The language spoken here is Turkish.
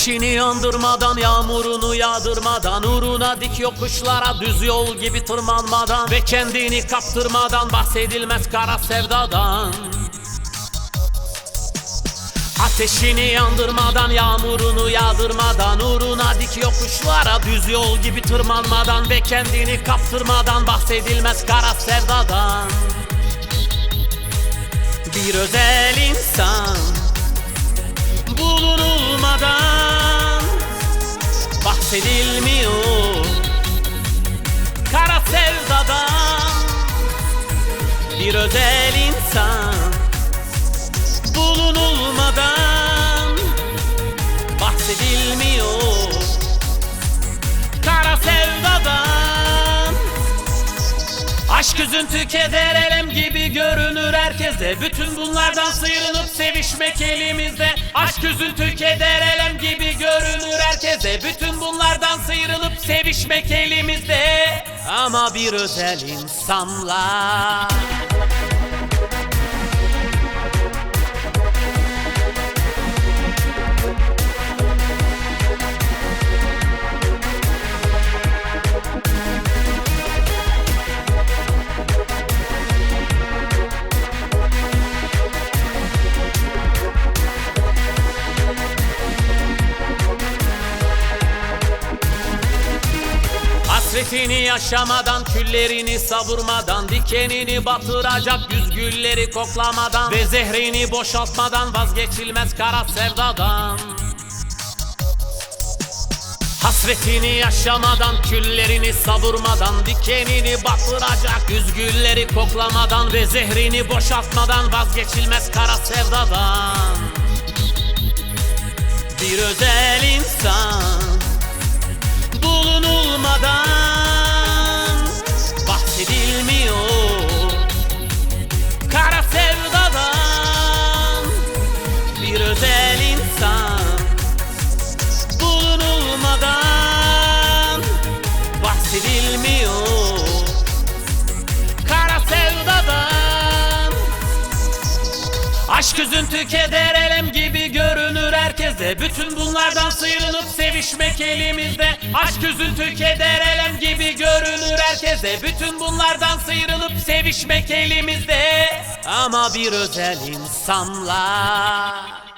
Ateşini yandırmadan, yağmurunu yağdırmadan, uğruna dik yokuşlara düz yol gibi tırmanmadan ve kendini kaptırmadan bahsedilmez kara sevdadan. Ateşini yandırmadan, yağmurunu yağdırmadan, uğruna dik yokuşlara düz yol gibi tırmanmadan ve kendini kaptırmadan bahsedilmez kara sevdadan. Bir özel insan bulunulmadan bahsedilmiyor kara sevdadan. Bir özel insan bulunulmadan bahsedilmiyor kara sevdadan. Aşk, üzüntü, keder, elem gibi görünür herkese. Bütün bunlardan sıyrılıp sevişmek elimizde. Aşk, üzüntü, keder, elem gibi görünür herkese. Bütün bunlardan sıyrılıp sevişmek elimizde. Ama bir özel insanla hasretini yaşamadan, küllerini savurmadan, dikenini batıracak yüz gülleri koklamadan ve zehrini boşaltmadan vazgeçilmez kara sevdadan. Hasretini yaşamadan, küllerini savurmadan, dikenini batıracak yüz gülleri koklamadan ve zehrini boşaltmadan vazgeçilmez kara sevdadan. Bir özel insan bulunulmadan bahsedilmiyor kara sevdadan. Bir özel insan bulunulmadan bahsedilmiyor kara sevdadan. Aşk, üzüntü, keder, elem gibi görünür herkese. Bütün bunlardan sıyrılıp sevişmek elimizde. Aşk, üzüntü, keder, elem gibi görünür herkese. Bütün bunlardan sıyrılıp sevişmek elimizde. Ama bir özel insanla